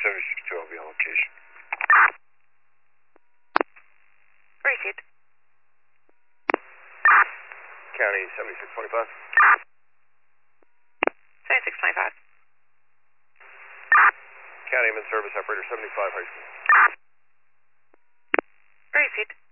7612 will be on location. Received. County 7625. 7625. County Admin Service Operator 75 High School. Received.